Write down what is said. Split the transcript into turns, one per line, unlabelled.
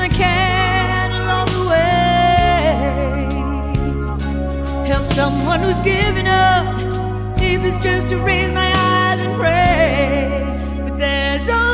I can along the way. Help someone who's giving up, if it's just to raise my eyes and pray. But there's